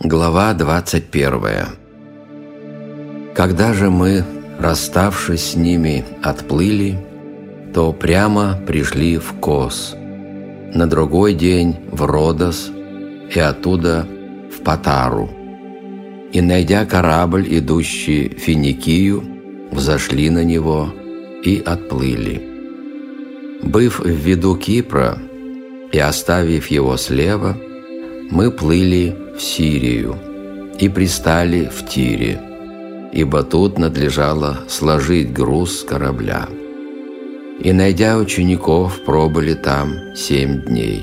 Глава 21. Когда же мы, расставшись с ними, отплыли, то прямо пришли в Кос, на другой день в Родос и оттуда в Патару. И, найдя корабль, идущий в Финикию, взошли на него и отплыли. Быв в виду Кипра и оставив его слева, мы плыли в Сирию и пристали в Тире, ибо тут надлежало сложить груз с корабля. И, найдя учеников, пробыли там 7 дней.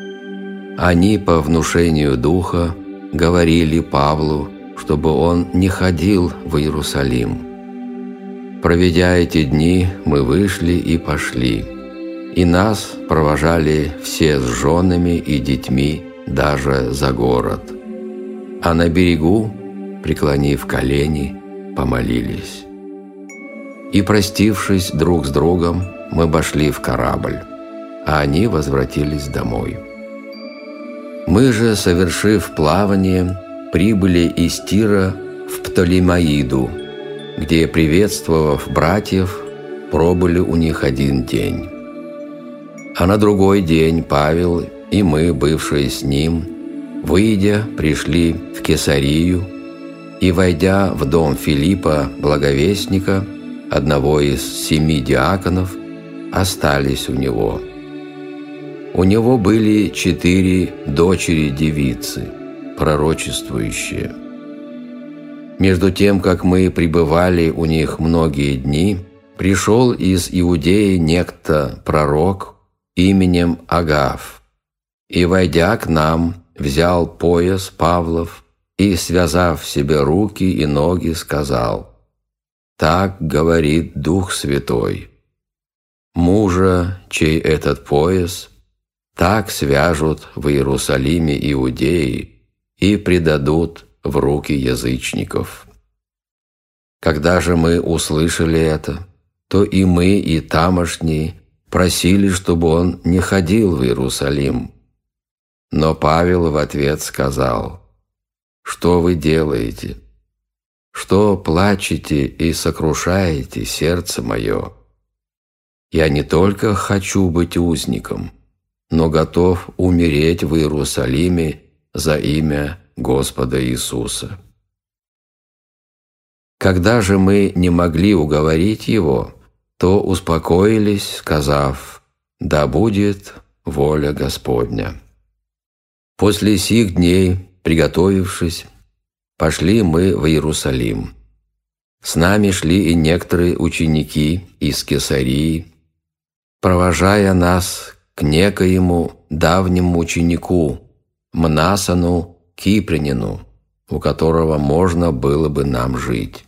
Они по внушению Духа говорили Павлу, чтобы он не ходил в Иерусалим. Проведя эти дни, мы вышли и пошли, и нас провожали все с женами и детьми даже за город. А на берегу, преклонив колени, помолились. И, простившись друг с другом, мы обошли в корабль, а они возвратились домой. Мы же, совершив плавание, прибыли из Тира в Птолемаиду, где, приветствовав братьев, пробыли у них 1 день. А на другой день Павел и мы, бывшие с ним, выйдя, пришли в Кесарию и, войдя в дом Филиппа Благовестника, одного из 7 диаконов, остались у него. У него были 4 дочери-девицы, пророчествующие. Между тем, как мы пребывали у них многие дни, пришел из Иудеи некто пророк именем Агав, и, войдя к нам, взял пояс Павлов и, связав себе руки и ноги, сказал: «Так говорит Дух Святой: мужа, чей этот пояс, так свяжут в Иерусалиме Иудеи и предадут в руки язычников». Когда же мы услышали это, то и мы, и тамошние просили, чтобы он не ходил в Иерусалим. Но Павел в ответ сказал: «Что вы делаете? Что плачете и сокрушаете сердце мое? Я не только хочу быть узником, но готов умереть в Иерусалиме за имя Господа Иисуса». Когда же мы не могли уговорить его, то успокоились, сказав: «Да будет воля Господня». После сих дней, приготовившись, пошли мы в Иерусалим. С нами шли и некоторые ученики из Кесарии, провожая нас к некоему давнему ученику, Мнасону Кипрянину, у которого можно было бы нам жить.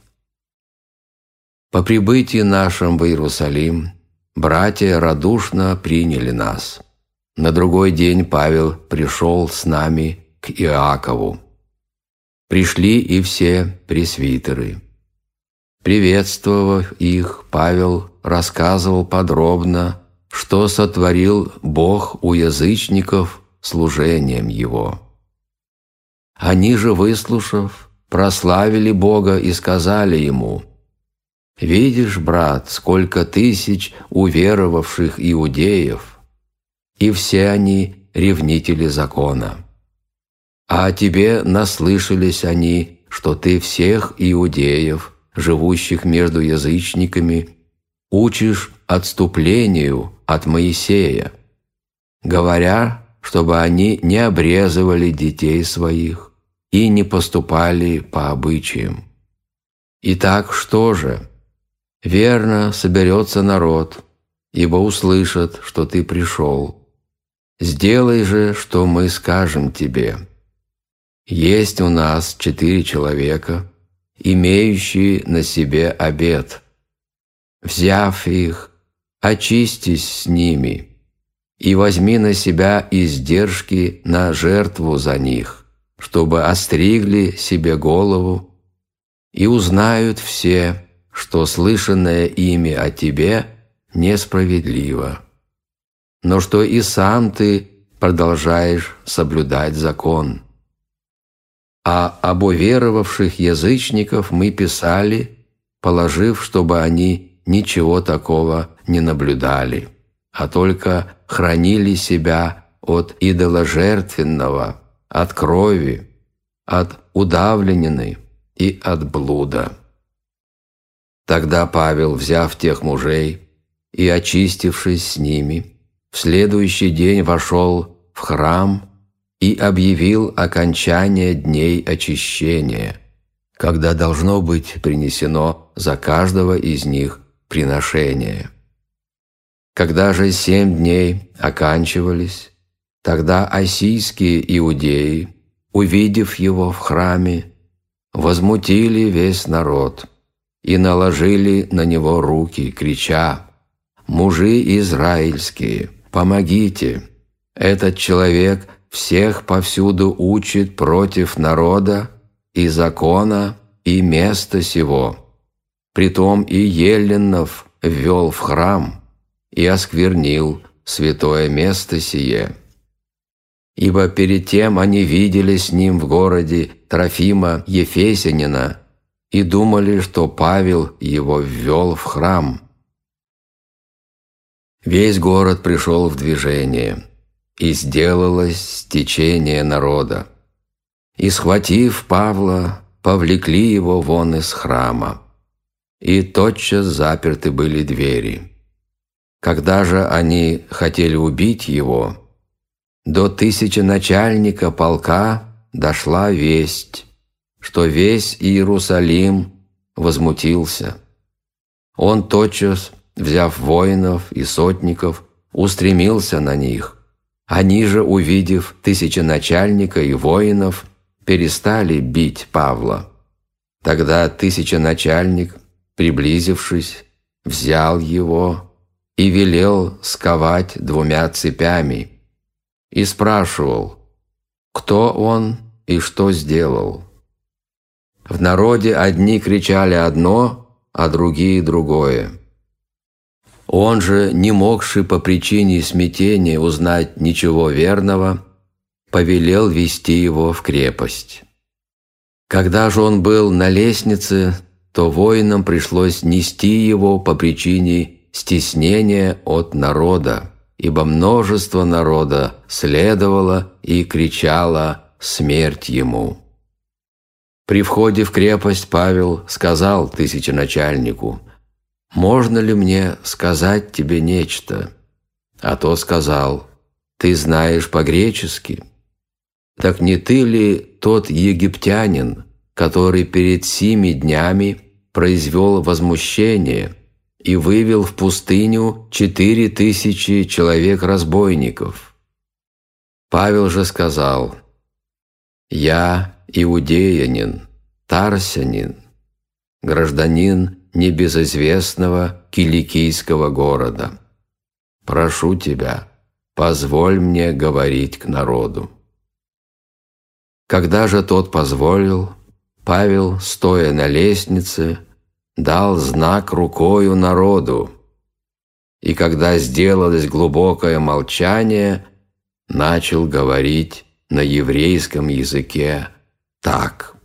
По прибытии нашем в Иерусалим братья радушно приняли нас. На другой день Павел пришел с нами к Иакову. Пришли и все пресвитеры. Приветствовав их, Павел рассказывал подробно, что сотворил Бог у язычников служением Его. Они же, выслушав, прославили Бога и сказали ему: «Видишь, брат, сколько тысяч уверовавших иудеев, и все они ревнители закона. А о тебе наслышались они, что ты всех иудеев, живущих между язычниками, учишь отступлению от Моисея, говоря, чтобы они не обрезывали детей своих и не поступали по обычаям. Итак, что же? Верно, соберется народ, ибо услышат, что ты пришел. Сделай же, что мы скажем тебе. Есть у нас 4 человека, имеющие на себе обет. Взяв их, очистись с ними и возьми на себя издержки на жертву за них, чтобы остригли себе голову, и узнают все, что слышанное ими о тебе несправедливо, но что и сам ты продолжаешь соблюдать закон. а об уверовавших язычников мы писали, положив, чтобы они ничего такого не наблюдали, а только хранили себя от идоложертвенного, от крови, от удавленины и от блуда. Тогда Павел, взяв тех мужей и очистившись с ними, в следующий день вошел в храм и объявил окончание дней очищения, когда должно быть принесено за каждого из них приношение. Когда же 7 дней оканчивались, тогда ассийские иудеи, увидев его в храме, возмутили весь народ и наложили на него руки, крича: «Мужи израильские, помогите! Этот человек всех повсюду учит против народа и закона и места сего. Притом и еллинов ввел в храм и осквернил святое место сие. Ибо перед тем они видели с ним в городе Трофима Ефесянина и думали, что Павел его ввел в храм». Весь город пришел в движение, и сделалось стечение народа. И, схватив Павла, повлекли его вон из храма, и тотчас заперты были двери. Когда же они хотели убить его, до тысяченачальника полка дошла весть, что весь Иерусалим возмутился. Он тотчас, взяв воинов и сотников, устремился на них. Они же, увидев тысяченачальника и воинов, перестали бить Павла. Тогда тысяченачальник, приблизившись, взял его и велел сковать 2 цепями, и спрашивал, кто он и что сделал. В народе одни кричали одно, а другие другое. Он же, не могший по причине смятения узнать ничего верного, повелел вести его в крепость. Когда же он был на лестнице, то воинам пришлось нести его по причине стеснения от народа, ибо множество народа следовало и кричало «Смерть ему!». При входе в крепость Павел сказал тысяченачальнику: «Можно ли мне сказать тебе нечто?» А тот сказал: «Ты знаешь по-гречески? Так не ты ли тот египтянин, который перед 7 днями произвел возмущение и вывел в пустыню 4000 человек-разбойников?» Павел же сказал: «Я иудеянин, тарсянин, гражданин небезызвестного киликийского города. Прошу тебя, позволь мне говорить к народу». Когда же тот позволил, Павел, стоя на лестнице, дал знак рукою народу, и когда сделалось глубокое молчание, начал говорить на еврейском языке так: